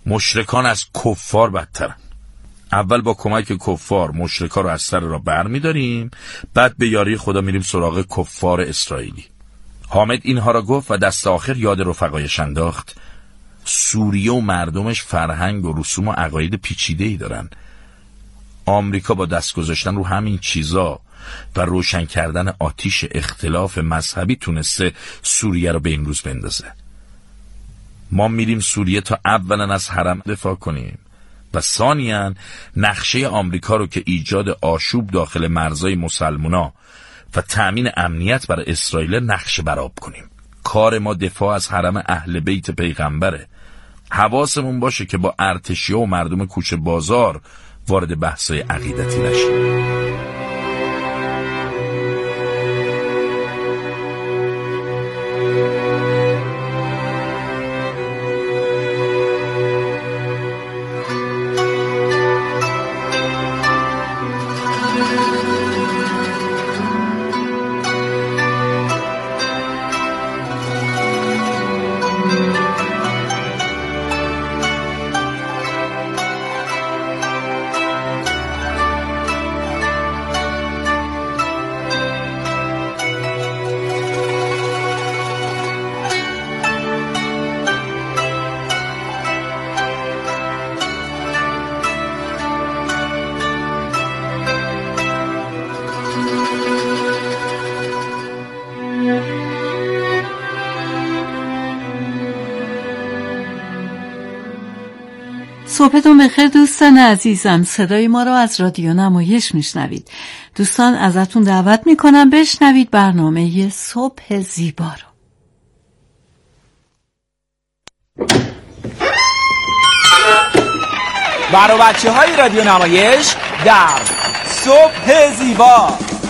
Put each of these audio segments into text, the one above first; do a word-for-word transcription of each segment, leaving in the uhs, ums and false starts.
مشرکان از کفار بدترن. اول با کمک کفار مشرکا رو از سر را بر می داریم، بعد به یاری خدا میریم سراغ کفار اسرائیلی. حامد اینها را گفت و دست آخر یاد رفقایش انداخت. سوریه و مردمش فرهنگ و رسوم و عقاید پیچیده‌ای دارن. آمریکا با دست گذاشتن رو همین چیزا و روشن کردن آتیش اختلاف مذهبی تونسته سوریه رو به این روز بندازه. ما میریم سوریه تا اولا از حرم دفاع کنیم و ثانیاً نقشه آمریکا رو که ایجاد آشوب داخل مرزهای مسلمونا و تأمین امنیت برای اسرائیل نقشه برآب کنیم. کار ما دفاع از حرم اهل بیت پیغمبره. حواسمون باشه که با ارتشی‌ها و مردم کوچه بازار وارد بحث‌های عقیدتی نشیم. صبحتون بخیر دوستان عزیزم. صدای ما رو از رادیو نمایش میشنوید. دوستان ازتون دعوت میکنم بشنوید برنامه صبح زیبا رو. برای بچه های رادیو نمایش در صبح زیبا.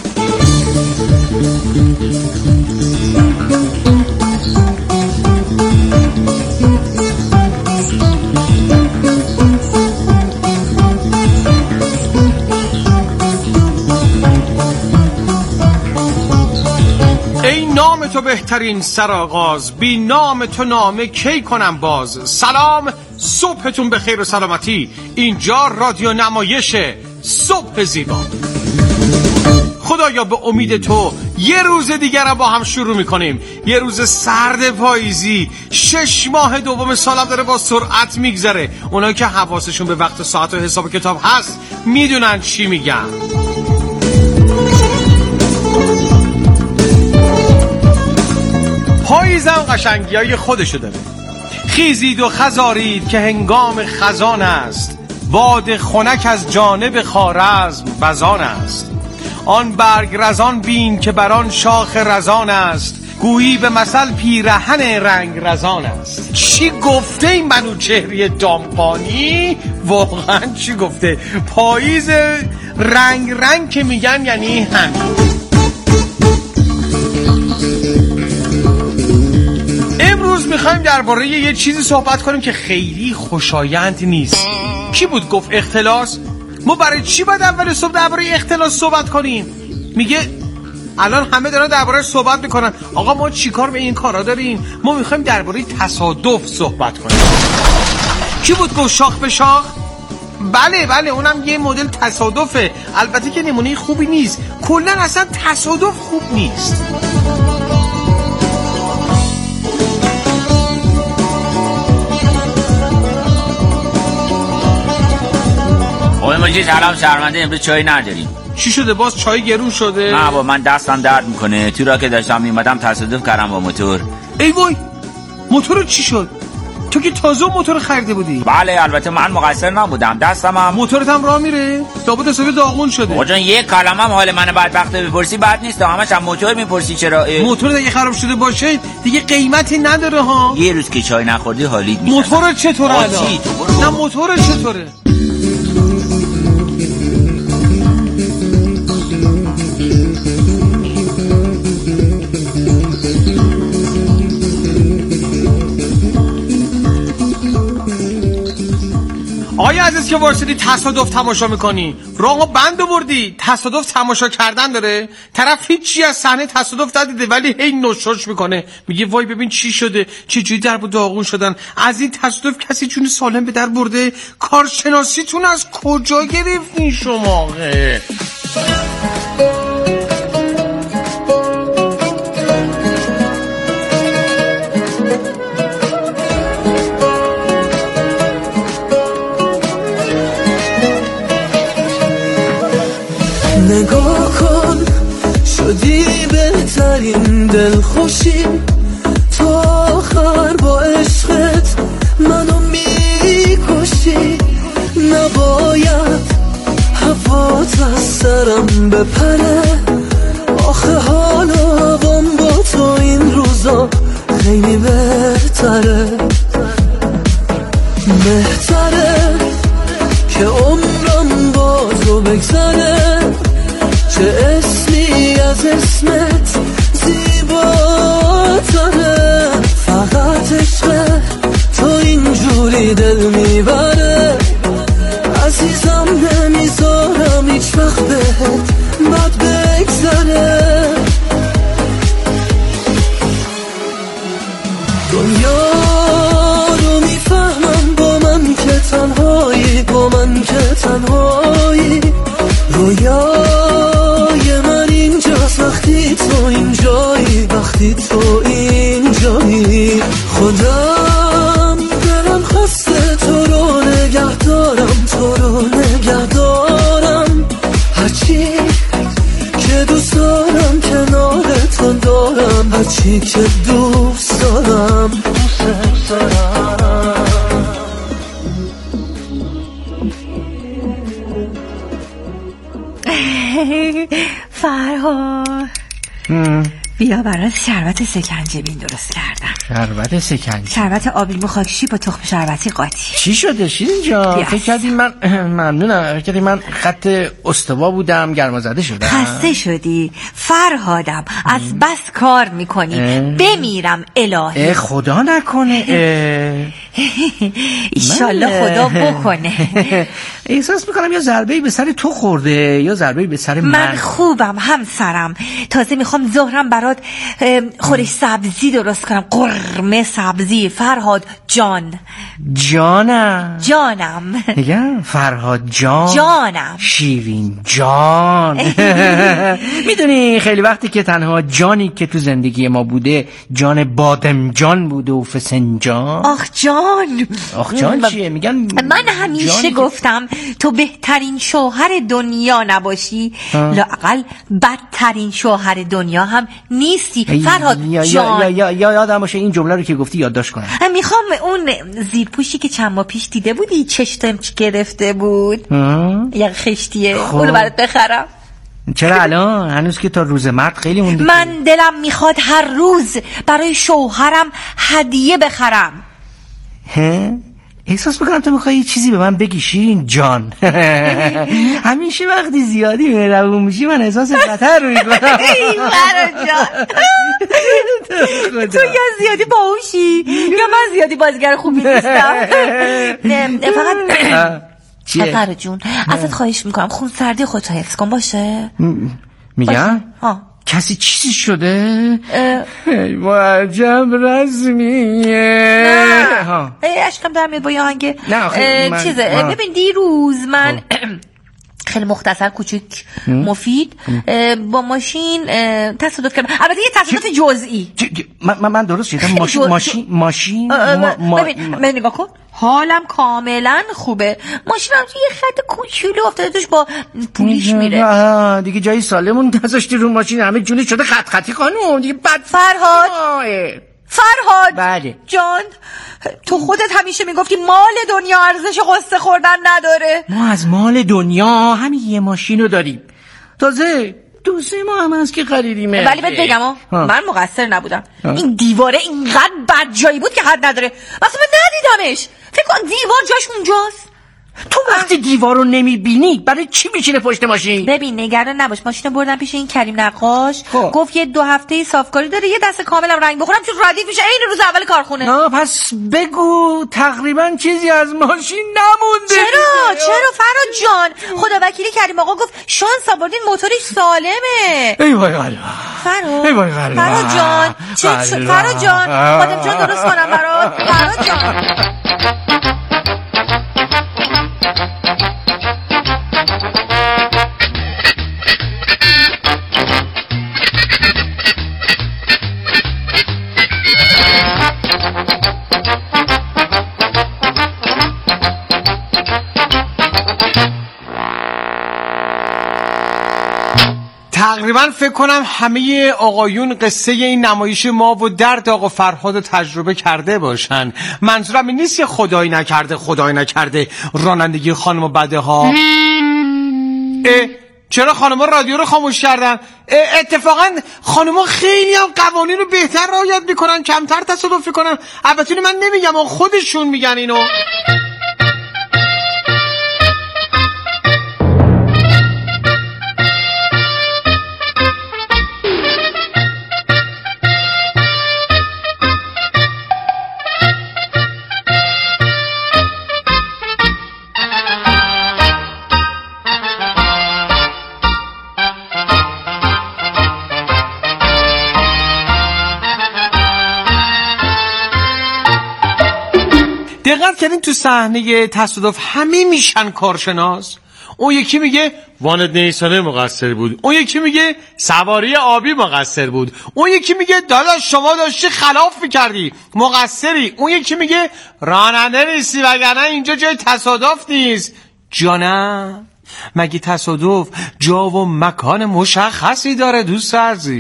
ای نام تو بهترین سرآغاز، بی نام تو نامه کی کنم باز. سلام، صبحتون به خیر و سلامتی. اینجا رادیو نمایش صبح زیبا. خدایا به امید تو یه روز دیگر رو با هم شروع میکنیم. یه روز سرد پاییزی. شش ماه دوم سالم داره با سرعت میگذره. اونایی که حواسشون به وقت و ساعت و حساب کتاب هست میدونن چی میگن. پاییزم قشنگیای خودشو داره. خیزید و خزارید که هنگام خزان است. باد خنک از جانب خوارزم بزان است. آن برگ رزان بین که بران شاخ رزان است. گویی به مثل پیرهن رنگ رزان است. چی گفته این منوچهری دامپانی؟ واقعا چی گفته؟ پاییز رنگ رنگ که میگن یعنی همین. امروز میخوایم درباره یه چیزی صحبت کنیم که خیلی خوشایند نیست. کی بود گفت اختلاس؟ ما برای چی باید اول صبح درباره اختلاس صحبت کنیم؟ میگه الان همه دارن درباره صحبت میکنن. آقا ما چیکار به این کارا داریم؟ ما میخوایم درباره تصادف صحبت کنیم. کی بود گفت شاخ به شاخ؟ بله بله اونم یه مدل تصادفه. البته که نمونه خوبی نیست. کلا اصلا تصادف خوب نیست. آقای مجید سلام، شرمنده امروز چای نداریم. چی شده باز؟ چای گرون شده؟ نه با من دستم درد میکنه. تو را که داشتم میمدم تصادف کردم با موتور. ای وای، موتور چی شد؟ تو که تازه موتور خریده بودی. بله البته من مقصر نبودم. دستم هم موتورت هم راه میره؟ لابد حسابی داغون شده. آقا جان یک کلمه هم حال من بدبخت بپرسی بد نیست. همش هم موتور میپرسی چرا؟ موتور دیگه خراب شده باشه دیگه قیمتی نداره ها. یه روز که چای نخوردی حالیت میاد. موتور چطوره الان؟ نه موتور چطوره؟ آیا عزیز که وارسیدی تصادف تماشا میکنی؟ راهو بند آوردی. تصادف تماشا کردن داره؟ طرف هیچی از صحنه تصادف ندیده ولی هی نوشش میکنه، میگه وای ببین چی شده، چه جوری در و داغون شدن. از این تصادف کسی جون سالم به در برده؟ کارشناسیتون از کجا گرفتین شما؟ نگاه کن شدی بهترین دلخوشی، تا آخر با عشقت منو میکشی. نباید هوات از سرم بپره، آخه حال هوام با تو این روزا خیلی بهتره. بهتره که عمرم با تو بگذره، چه اسمی از اسمت زیباتره. فقط عشق تو اینجوری دل میبره، عزیزم نمیذارم هیچ وقت بهت بد بگذره. دنیا رو میفهمم با من که تنهایی، با من که تنهایی. رویای من اینجاست وقتی تو اینجایی، وقتی تو اینجایی. خودم دلم خسته تو رو نگه دارم، تو رو نگه دارم. هرچی که دوست دارم کنار تو دارم، هرچی که دوست دارم دوست دارم. فرهاد بیا برات شربت سکنجبین درست کردم. شربت سکنجبین؟ شربت آبلیمو خاکشی با تخم شربتی قاطی. چی شده شیرین جان؟ فکر کردی من ممنونم، فکر کردی من خط استوا بودم گرما زده شدم. خسته شدی فرهادم، از بس کار میکنی. بمیرم الهی. خدا نکنه. ایشالله خدا بکنه. احساس میکنم یا ضربه‌ای به سر تو خورده یا ضربه‌ای به سر من. من خوبم همسرم، تازه میخوام ظهرم برات خورش سبزی درست کنم، قرمه سبزی. فرهاد جان. جانم جانم میگم فرهاد جان. جانم شیرین جان. میدونی خیلی وقتی که تنها جانی که تو زندگی ما بوده جان بادم جان بوده و فسنجان. آخ جان. آخ جان چیه؟ میگن من همیشه گفتم تو بهترین شوهر دنیا نباشی، لااقل بدترین شوهر دنیا هم نیستی. فرهاد یا جان. یا یا یا یادم باشه این جمله رو که گفتی یادداشت کنم. میخوام اون زیرپوشی که چند ماه پیش دیده بودی چشتم چی گرفته بود، یک خشتیه، اونو برات بخرم. چرا الان؟ هنوز که تا روز مرد خیلی مونده. من دلم میخواد هر روز برای شوهرم هدیه بخرم. ها؟ احساس میکنم تو میخوایی چیزی به من بگی شیرین جان. همیشه وقتی زیادی مهربون میشی من احساس خطر رو میکنم. فرهاد جان تو یا زیادی باهوشی یا من زیادی بازیگر خوبی نیستم. فقط چیه؟ فرهاد جون ازت خواهش میکنم خون سردی خودتو حفظ کن باشه؟ میگم کسی چیزی شده؟ ای معجب رزمیه. نه ای عشقم در میاد با یه آهنگ من... چیزه. ببین دیروز من خیلی مختصر کوچیک مفید با ماشین تصادف کردم. البته یه تصادف جزئی. من من درست شدم. ماشین ماشین ماشین ببین من نگاه کن حالم کاملا خوبه. ماشینم یه خط کوچولو افتاده توش با پولیش میره. دیگه جای سالمون نذاشتی رو ماشین، همه جونش شده خط خطی خانم دیگه. بد فرهاد فرهاد بله جان تو خودت همیشه میگفتی مال دنیا ارزش قصه خوردن نداره. ما از مال دنیا همین یه ماشین رو داریم، تازه دو سه ماه هم هست که خریدیمه. ولی بهت بگم من مقصر نبودم. ها. این دیواره اینقدر بد جایی بود که حد نداره. مثلا من ندیدمش. فکر کن دیوار جاش اونجاست. تو وقتی دیوار رو نمیبینی برای چی میشینه پشت ماشین؟ ببین نگران نباش، ماشینو بردم پیش این کریم نقاش. خب. گفت یه دو هفته صافکاری داره، یه دست کاملم رنگ بخورم چون ردیف میشه این روز اول کارخونه. نه پس بگو تقریبا چیزی از ماشین نمونده. چرا چرا فراد جان، خدا وکیلی کریم آقا گفت شانس آوردین موتورش سالمه. ای وای قلبم فراد ای وای قلبم فراد جان چک شد فراد جان، خودم جان درست کنم برات فراد جان. تقریبا فکر کنم همه آقایون قصه این نمایش ما و درد آقا فرهاد تجربه کرده باشن. منظورم این نیست که خدای نکرده خدای نکرده رانندگی خانم بده ها. چرا خانم‌ها رادیو رو خاموش کردن؟ اتفاقا خانم‌ها خیلی هم قوانین رو بهتر رعایت میکنن، کمتر تصادف میکنن. البته من نمیگم، خودشون میگن اینو. دقت کردین تو صحنه تصادف همه میشن کارشناس؟ اون یکی میگه وانت نیسانه مقصر بود، اون یکی میگه سواری آبی مقصر بود، اون یکی میگه داداش شما داشتی خلاف میکردی مقصری، اون یکی میگه راننده نیستی وگرنه اینجا جای تصادف نیست. جانم مگه تصادف جا و مکان مشخصی داره دوست عزیز؟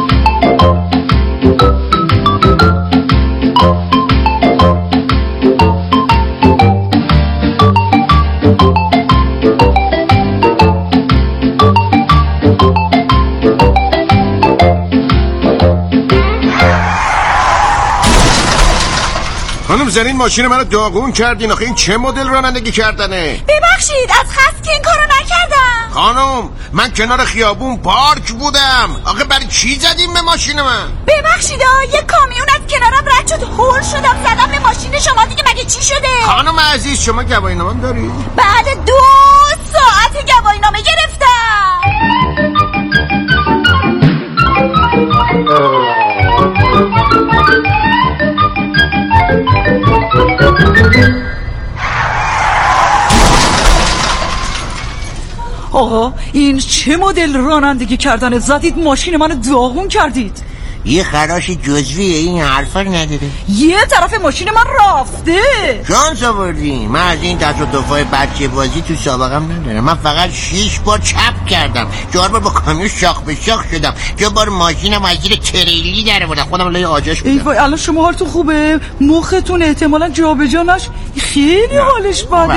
خانم زنین ماشین منو داغون کردین. آخه این چه مدل رانندگی کردنه؟ ببخشید از خست که این کارو نکردم. خانم من کنار خیابون پارک بودم. آخه برای چی زدیم به ماشین من؟ ببخشید آه یه کامیون از کنارم رد شد، هول شدم زدم به ماشین شما. دیگه مگه چی شده؟ خانم عزیز شما گواهینامه داری؟ بعد دو ساعت گواهینامه گرفتم. آقا این چه مدل رانندگی کردن؟ زدید ماشین منو داغون کردید. یه خراش جزویه، این حرفا نداره. یه طرف ماشین من رفته. شانس آوردی. من از این تصادفای بچه بازی تو سابقم ندارم. من فقط شیش بار چپ کردم، چهار بار با کامیون شاخ به شاخ شدم، چهار بار ماشینم از زیر تریلی در آوردم، خودم لای آجاش بودم. ای وای الان شما حالتون خوبه؟ مختون احتمالاً جابجا نشه. خیلی حالش بده.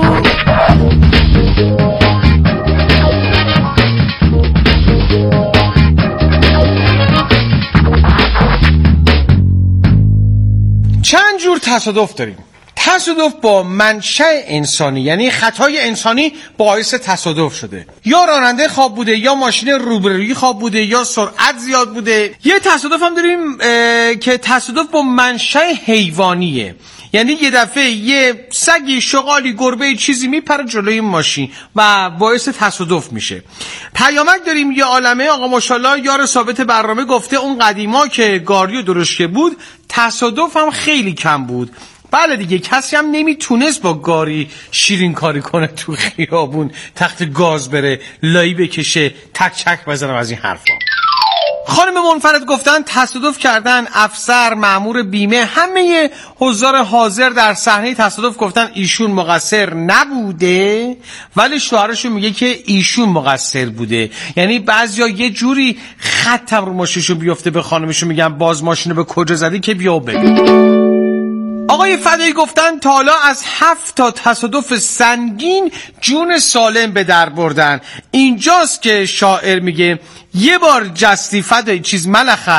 چند جور تصادف داریم. تصادف با منشأ انسانی، یعنی خطای انسانی باعث تصادف شده. یا راننده خواب بوده، یا ماشین روبرویی خواب بوده، یا سرعت زیاد بوده. یه تصادف هم داریم که تصادف با منشأ حیوانیه، یعنی یه دفعه یه سگی، شغالی، گربه چیزی میپره جلوی ماشین و باعث تصادف میشه. پیامک داریم یه عالمه. آقا ماشاءالله یار ثابت برنامه گفته اون قدیما که گاری و درشکه بود تصادف هم خیلی کم بود. بله دیگه، کسی هم نمیتونست با گاری شیرین کاری کنه تو خیابون، تخت گاز بره، لایی بکشه، تک چک بزنم از این حرفا. خانم منفرد گفتن تصادف کردن، افسر، مأمور بیمه، همه حضار حاضر در صحنه تصادف گفتن ایشون مقصر نبوده، ولی شوهرشون میگه که ایشون مقصر بوده. یعنی بعضیا یه جوری خطم رو ماشینشون بیفته به خانمشون میگن باز ماشینو به کجا زدی که بیا ببین. آقای فدایی گفتن تا حالا از هفت تا تصادف سنگین جون سالم به در بردن. اینجاست که شاعر میگه یه بار جستی فدایی چیز ملخک،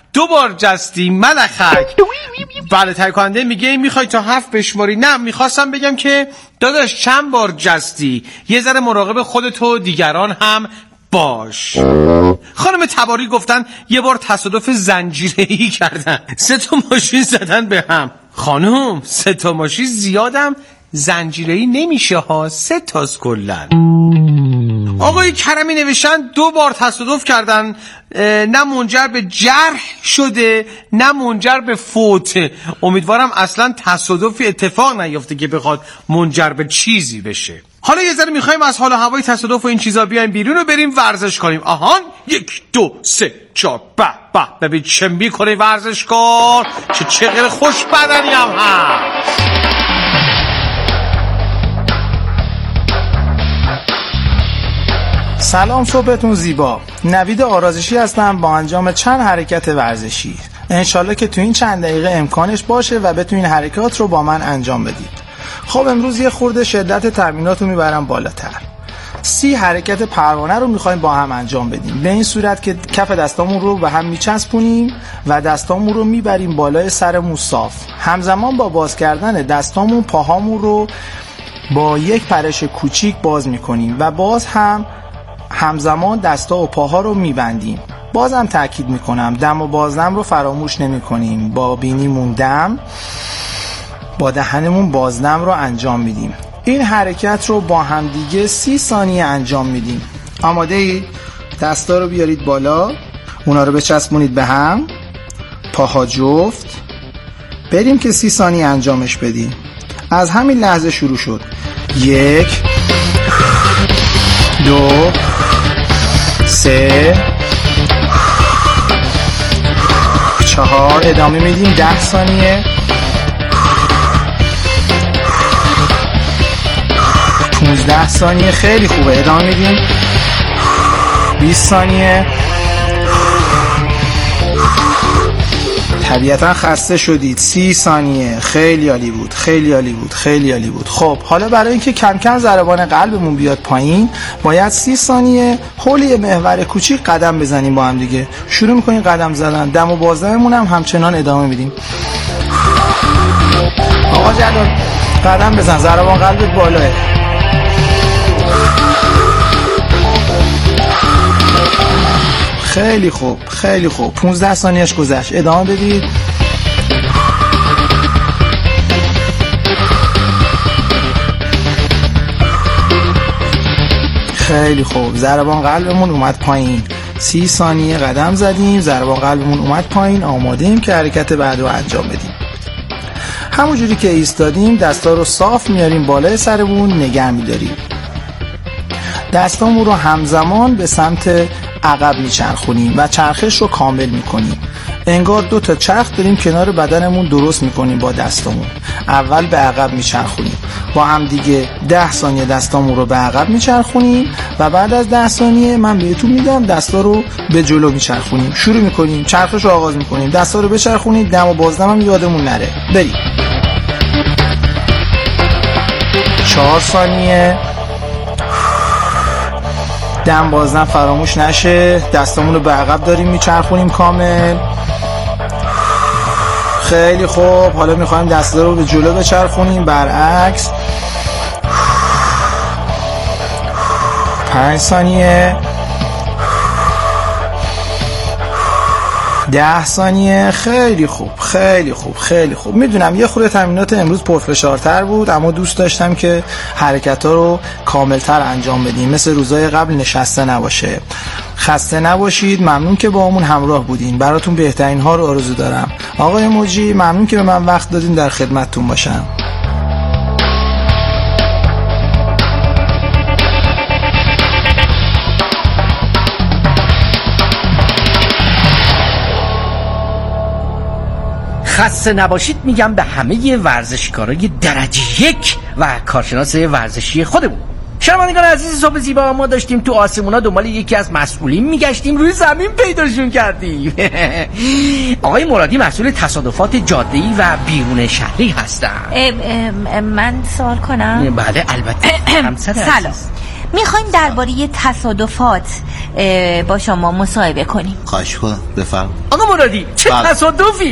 دو بار جستی ملخک. بله تایکوانده میگه میخوای تا هفت بشماری؟ نه میخواستم بگم که داداش چند بار جستی، یه ذره مراقب خودت و دیگران هم باش. خانم تباری گفتن یه بار تصادف زنجیره‌ای کردن، سه تا ماشین زدن به هم. خانم سه تا ماشین زیادم زنجیره‌ای نمیشه ها، سه تاست کلن. آقای کرمی نوشتن دو بار تصادف کردن، نه منجر به جرح شده نه منجر به فوت. امیدوارم اصلا تصادفی اتفاق نیفته که بخواد منجر به چیزی بشه. حالا یه ذره میخوایم از حال هوای تصادف و این چیزا بیایم بیرون و بریم ورزش کنیم. آهان یک دو سه چهار به به ببین چه میکنه ورزشکار، چه چقدر خوش بدنی هم هست. سلام، صبحتون زیبا. نوید آرازشی هستم با انجام چند حرکت ورزشی. انشالله که تو این چند دقیقه امکانش باشه و بتونین حرکات رو با من انجام بدید. خب امروز یه خورده شدت تمرینات رو میبرم بالاتر. سی حرکت پروانه رو میخوایم با هم انجام بدیم، به این صورت که کف دستامون رو به هم میچسبونیم و دستامون رو میبریم بالای سرمون صاف. همزمان با باز کردن دستامون پاهامون رو با یک پرش کوچیک باز میکنیم و باز هم همزمان دستا و پاها رو میبندیم. بازم تأکید میکنم دم و بازدم رو فراموش نمی کنیم. با بینیمون دم، با دهنمون بازدم رو انجام میدیم. این حرکت رو با همدیگه سی ثانیه انجام میدیم. آماده اید؟ دستا رو بیارید بالا، اونا رو بچسبونید به هم، پاها جفت. بریم که سی ثانیه انجامش بدیم. از همین لحظه شروع شد. یک، دو، سه، چهار. ادامه میدیم ده ثانیه. پونزده ثانیه. خیلی خوبه. ادامه میدیم. بیست ثانیه. طبیعتا خسته شدید. سی ثانیه. خیلی عالی بود، خیلی عالی بود، خیلی عالی بود. خب حالا برای اینکه کم کم ضربان قلبمون بیاد پایین، باید سی ثانیه حول یه محور کوچیک قدم بزنیم با هم دیگه. شروع میکنیم قدم زدن. دم و بازدممون هم همچنان ادامه میدیم. آقا جلال قدم بزن، ضربان قلبت بالاه. خیلی خوب، خیلی خوب. پونزده ثانیهش گذشت. ادامه بدید. خیلی خوب. ضربان قلبمون اومد پایین. سی ثانیه قدم زدیم، ضربان قلبمون اومد پایین. آماده ایم که حرکت بعد رو انجام بدیم. همونجوری که ایستادیم دستا رو صاف میاریم بالای سرمون، نگه میداریم. دستامون رو همزمان به سمت عقب میچرخونیم و چرخش رو کامل میکنیم. انگار دو تا چرخ داریم کنار بدنمون درست میکنیم با دستامون. اول به عقب میچرخونیم، با هم دیگه ده ثانیه دستامون رو به عقب میچرخونیم و بعد از ده ثانیه من بهتون میگم دستا رو به جلو میچرخونیم. شروع میکنیم، چرخش رو آغاز میکنیم، دستا رو بچرخونیم، دم و بازدم هم یادمون نره. بریم. چهار ثانیه. دم بازدم فراموش نشه. دستامون رو به عقب داریم میچرخونیم کامل. خیلی خوب. حالا میخوایم دستا رو به جلو بچرخونیم برعکس. پنج ثانیه. ده ثانیه. خیلی خوب، خیلی خوب، خیلی خوب. میدونم یه خورده تمرینات امروز پرفشارتر بود، اما دوست داشتم که حرکت ها رو کاملتر انجام بدیم، مثل روزهای قبل نشسته نباشه. خسته نباشید. ممنون که با همون همراه بودین. براتون بهترین ها رو آرزو دارم. آقای موجی ممنون که به من وقت دادین، در خدمتتون باشم. خسته نباشید میگم به همه ورزشکارای درجه یک و کارشناس ورزشی خودمون. شنوندگان عزیز، صبح زیبا ما داشتیم تو آسمونا دنبال یکی از مسئولین میگشتیم، روی زمین پیداشون کردیم. آقای مرادی مسئول تصادفات جاده‌ای و بیرون شهری هستن. من سوال کنم؟ بله البته. سلام، میخوایم درباره تصادفات با شما مصاحبه کنیم. خواهش کنم بفرم. آقا مرادی چه تصادفی.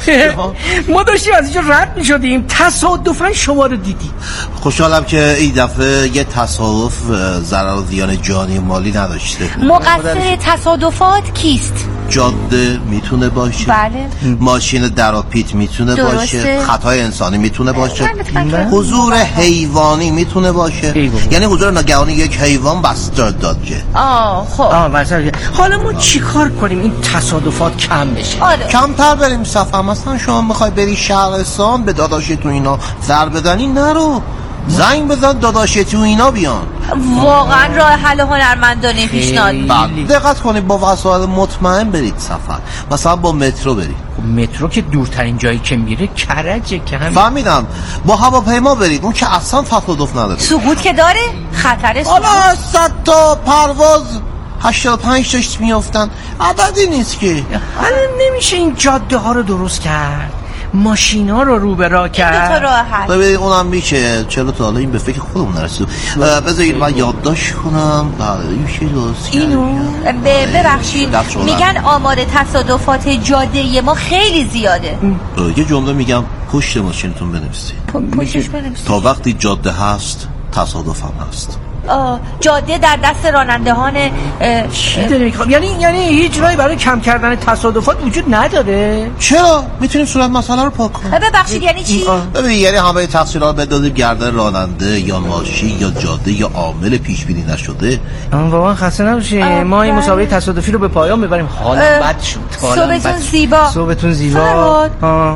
ما داشتیم از اینجا رد میشدیم تصادفاً شما رو دیدیم. خوشحالم که این دفعه یه تصادف ضرر و زیان جانی مالی نداشته. مقصر تصادفات کیست؟ جاده میتونه باشه، بله. ماشین دراپیت میتونه درسته. باشه، خطای انسانی میتونه باشه، حضور حیوانی میتونه باشه. یعنی حضور ناگهانی یک حیوان بستر داد که آه خب آه مثلا حالا ما چیکار کنیم این تصادفات کم بشه؟ آره. کمتر بریم سفر. مثلا شما میخوای بری شهرستان به داداشتون اینا زر بدنی، نرو زنگ بزن داداشتون اینا بیان. واقعا راه حل هنرمندانه پیشنهاد میدید. دقت کنید با وسایل مطمئن برید سفر. مثلا با مترو برید. مترو که دورترین جایی که میره کرجه که هم فهمیدم. با هواپیما برید، اون که اصلا تصادف نداره. سقوط که داره؟ خطر سقوط. حالا صد تا پرواز هشتاد و پنج تاش میافتن، عددی نیست که. حالا نمیشه این جاده ها رو درست کرد، ماشینا رو رو به راه کرد. دو تا راه حل. ببین اونم میشه. چرا تا حالا این به فکر خودمون نرسید؟ بذارید من یادداشت کنم. بله میشه درست اینو ببخشید میگن آمار تصادفات جاده ما خیلی زیاده. یه جمله میگم پشت ماشینتون بنویسید. پشتش بنویسید. تا وقتی جاده هست تصادف هم هست. آه، جاده در دست رانندهان. چی داری میخوام؟ یعنی یعنی هیچ راهی برای کم کردن تصادفات وجود نداره؟ چرا؟ میتونیم صورت مسئله رو پاک کنیم. ببخشید یعنی چی؟ ببین یعنی همه تقصیرها رو بندازیم گردن راننده یا ماشین یا جاده یا عامل پیش بینی نشده. واقعا خسته نباشی. ما این مسابقه تصادفی رو به پایان میبریم. حالا بد شد. صبحتون زیبا. صبحتون زیبا.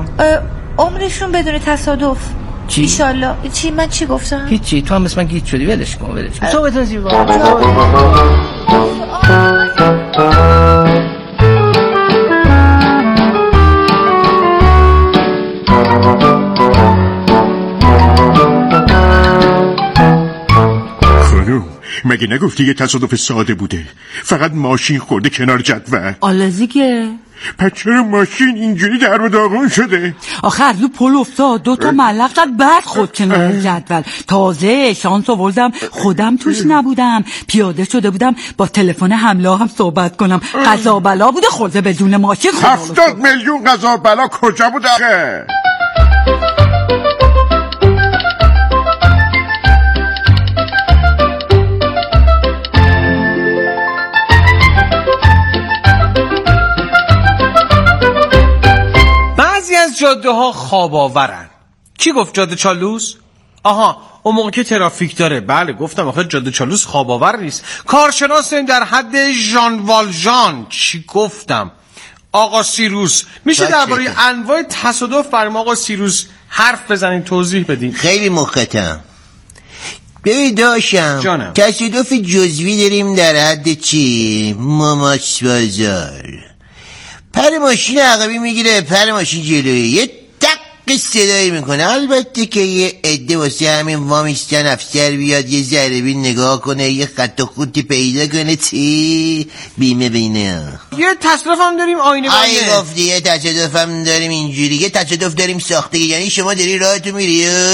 عمرشون بدون تصادف. چی؟ ایشالله. چی من چی گفتم؟ هیچی. تو هم مثل من گیت شدی. ولش کن ولش کن. صبحتون زیبا. مگه نگفتی یه تصادف ساده بوده؟ فقط ماشین خورده کنار جدول. آلزیگه. پس چرا ماشین اینجوری در و داغون شده؟ آخه از رو پل افتاد، دو تا ملق زد بعد خود کنار جدول. تازه شانس آوردم خودم توش نبودم، پیاده شده بودم با تلفن حمله هم صحبت کنم. قضا بلا بوده خورده بدون ماشین. هفتاد میلیون قضا بلا کجا بوده آخه؟ جاده ها خواب آورن. کی گفت جاده چالوس؟ آها اون موقع که ترافیک داره. بله گفتم آخه جاده چالوس خواب آور نیست. کارشناسیم در حد ژان والژان. چی گفتم؟ آقا سیروس میشه درباره انواع تصادف برای آقا سیروس حرف بزنین، توضیح بدین؟ خیلی مخاطبم. ببین داشتم جانم. تصادف جزوی داریم در حد چی؟ ماماس بازار. پر ماشین عقبی میگیره پر ماشین جلویی، یه دق صدایی میکنه. البته که یه عده واسه همین وامیستن افسر بیاد یه ذره بین نگاه کنه، یه خط و خطی پیدا کنه، چی بیمه بینه. یه تصادف هم داریم آینه بانه. آی گفتی یه تصادف هم داریم اینجوری. یه تصادف داریم ساخته، یعنی شما داری راهتو میری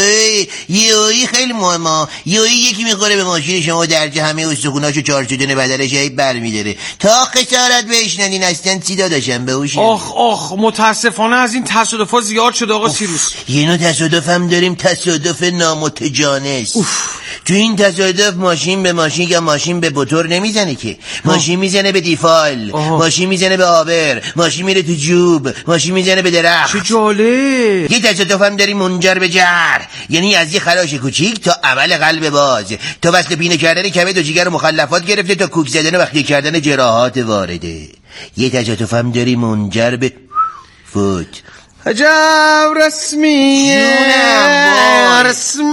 یهویی خیلی مهمه یهویی یکی میخوره به ماشین شما، درجه همه استخوناشو چهار شدن بدنش هی برمیداره تا خسارت بهش ندین. اصلا چی داداشم به اوش. آخ آخ متاسفانه از این تصادفات زیاد شده آقا سیروس. یه نوع تصادف هم داریم، تصادف نامتجانس. تو این تصادف ماشین به ماشین یا ماشین به موتور نمیزنه که، ماشین میزنه به دیفال، ماشین میزنه به آبر، ماشین میره تو جوب، ماشین میزنه به درخت. چه جالب. یه تصادف هم داریم منجر به جر، یعنی از یه خراش کوچیک تا عمل قلب باز، تا وصل پینه کردن کبد و جگر و مخلفات گرفته تا کوک زدن و وقتی کردن جراحات وارده. یه تصادف هم داریم منجر به فوت. عجب رسمیه رسم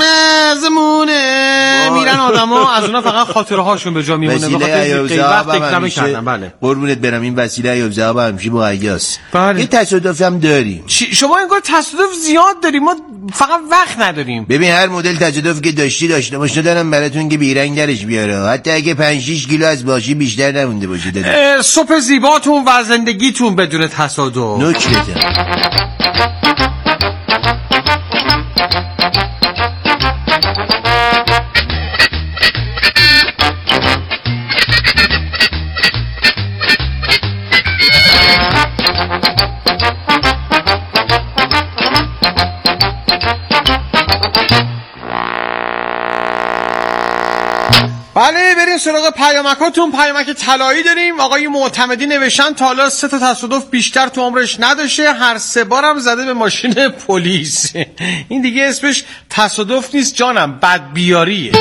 زمونه. میرن آدم ها از اونا فقط خاطره هاشون به جا میمونه. وسیله ایوب زهاب هم همیشه بله. قربونت برم این وسیله ایوب زهاب همیشه مهیاس. بله. یه تصادف هم داریم. شما انگار تصادف زیاد داریم، ما فقط وقت نداریم. ببین هر مدل تصادف که داشتی داشته باشه دارم براتون که بیرنگ درش بیاره، حتی اگه پنج شش کیلو از باشی بیشتر نمونده باشه. دادم صبح زیباتون و زندگیتون بدون تصادف. نوک بزن. بله بریم سراغ پیامکاتون. پیامک طلایی داریم. آقای معتمدی نوشتن تا حالا سه تا تصادف بیشتر تو عمرش نداشته، هر سه بارم زده به ماشین پلیس. این دیگه اسمش تصادف نیست جانم، بدبیاریه.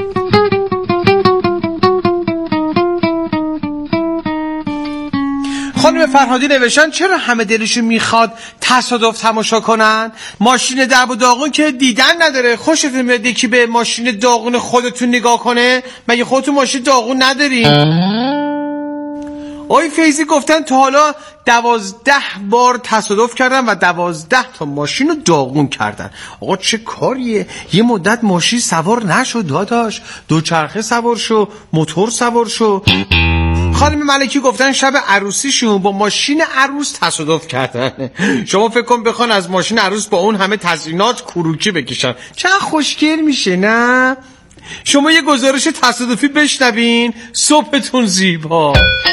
خانم فرهادی نوشتن چرا همه دلشون میخواد تصادف تماشا کنن؟ ماشین درب و داغون که دیدن نداره. خوشتون میاد یکی به ماشین داغون خودتون نگاه کنه؟ مگه خودتون ماشین داغون ندارین؟ آقای فیضی گفتن تا حالا دوازده بار تصادف کردن و دوازده تا ماشین رو داغون کردن. آقا چه کاریه؟ یه مدت ماشین سوار نشد داداش، دوچرخه سوار شو، موتور سوار شو. خانم ملکی گفتن شب عروسیشون با ماشین عروس تصادف کردن. شما فکر کن بخوان از ماشین عروس با اون همه تزیینات کروکی بکشن، چقدر خوشگل میشه نه؟ شما یه گزارش تصادفی بشنوین. صبحتون زیبا.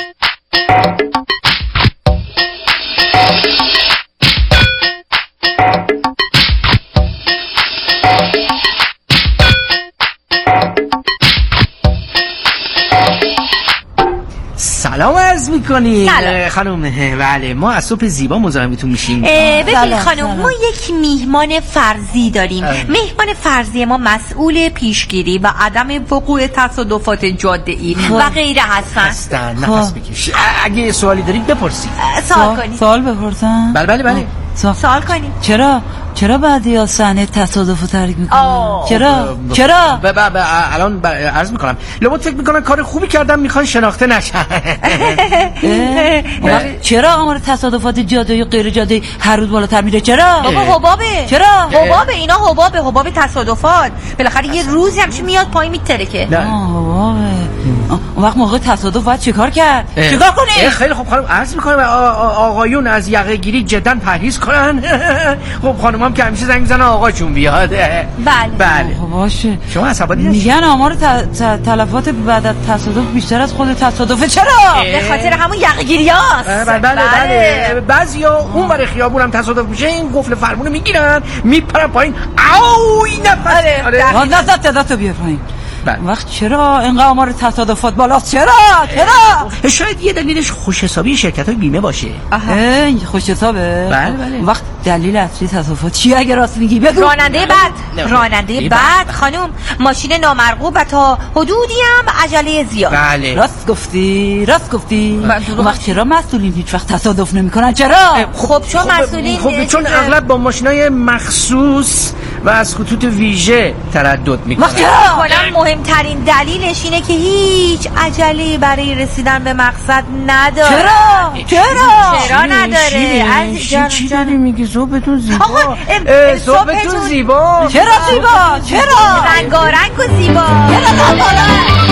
سلام عرض میکنیم خانم. بله ما از صبح زیبا مزاحمتون میشیم. ببین خانم ما یک میهمان فرضی داریم. میهمان فرضی ما مسئول پیشگیری و عدم وقوع تصادفات جاده‌ای و غیره هستن. هستن نفس بکش. اگه سوالی دارید بپرسید. سوال کنید. سوال بپرسم؟ بله بله بله. سوال کنید. چرا چرا بعدی ها صحنه تصادف رو تحریک میکنن؟ چرا؟ چرا؟ ب ب ب الان عرض میکنم لابد فکر میکنن کار خوبی کردن میخوان شناخته نشن. چرا آمار تصادفات جاده‌ای و غیر جاده‌ای هر روز بالاتر میره؟ چرا؟ بابا حبابه. چرا؟ حبابه، اینا حبابه، حباب تصادفات. بالاخره یه روزی همش میاد پایین میترکه. آه حبابه. اون وقت موقع تصادف باید چیکار کرد؟ چیکار کنه؟ خیلی خوب خانم عرض میکنم آقایون از یقه گیری جدا پرهیز کنن. خب خانم هم که همیشه زنگ میزنن آقاچون بیاد. بله بله باشه. شما عصبانی نشید. میگن آمار تلفات بعد از تصادف بیشتر از خود تصادفه. چرا؟ به خاطر همون یقه‌گیریاست. بله بله بله. بعضیا اون برای خیابون هم تصادف میشه، این قفل فرمونو میگیرن میپرن پایین. او این نفس. آره نزد دستو بیار پایین. وقت چرا اینقدر آمار تصادفات بالاست؟ چرا؟ چرا؟ شاید یه دلیلش خوش حسابی شرکت‌های بیمه باشه. این خوش حسابه؟ بله بله. وقت دلیل اصلی تصادفات چیه اگه راست میگی بگو؟ راننده بد. راننده بد خانم، ماشین نامرغوب و تا حدودی هم عجله زیاد. بله. راست گفتی، راست گفتی. وقت چرا مسئولین هیچ وقت تصادف نمیکنن؟ چرا؟ خب چون مسئولین خب چون اغلب با ماشینای مخصوص و از خطوط ویژه تردد میکنن. مهمترین دلیلش اینه که هیچ عجله برای رسیدن به مقصد نداره. چرا؟ چرا؟ چرا نداره؟ عزیزم چی داری میگی؟ صبحتون زیبا. صبحتون زیبا. چرا زیبا؟ چرا؟ رنگارنگ و زیبا. چرا رنگارنگ؟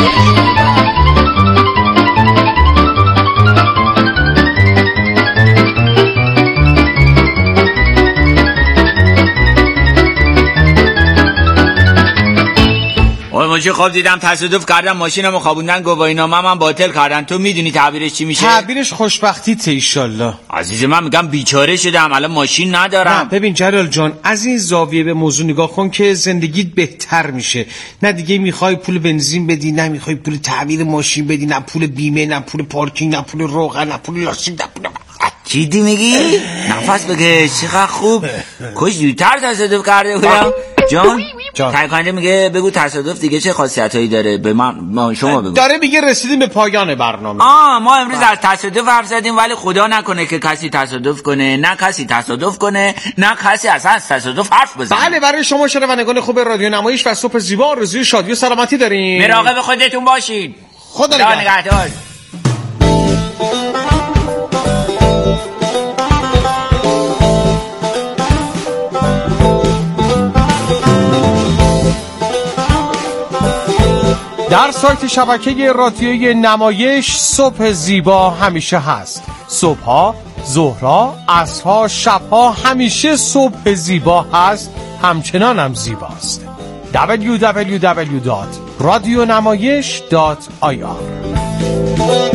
ما چه خواب دیدم تصادف کردم ماشینمو خوابوندن گواهینامه‌ام هم باطل کردن. تو میدونی تعبیرش چی میشه؟ تعبیرش خوشبختیت ان شاءالله. عزیز من میگم بیچاره شدم الان ماشین ندارم. نه ببین جلال جان از این زاویه به موضوع نگاه کن که زندگیت بهتر میشه. نه دیگه میخوای پول بنزین بدی، نه میخوای پول تعمیر ماشین بدی، نه پول بیمه، نه پول پارکینگ، نه پول روغن، نه پول لاستیک، نه پول چیدی میگی؟ نفس بکش. چقدر خوب. کاش زودتر تصادف کرده بودم. جان تایکنده میگه بگو تصادف دیگه چه خاصیتایی داره به من شما بگو. داره میگه رسیدیم به پایان برنامه. آه ما امروز از تصادف حرف زدیم ولی خدا نکنه که کسی تصادف کنه، نه کسی تصادف کنه، نه کسی اصلا از تصادف حرف بزنه. بله برای شما شنوندگان خوب رادیو نمایش و صبح زیبا آرزوی شادی و سلامتی داریم. مراقب خودتون باشید. خدا نگهدار. در سایت شبکه رادیویی نمایش صبح زیبا همیشه هست. صبحها، ظهرها، عصرها، شبها همیشه صبح زیبا هست، همچنان هم زیباست. دبلیو دبلیو دبلیو دات رادیو نمایش دات آی آر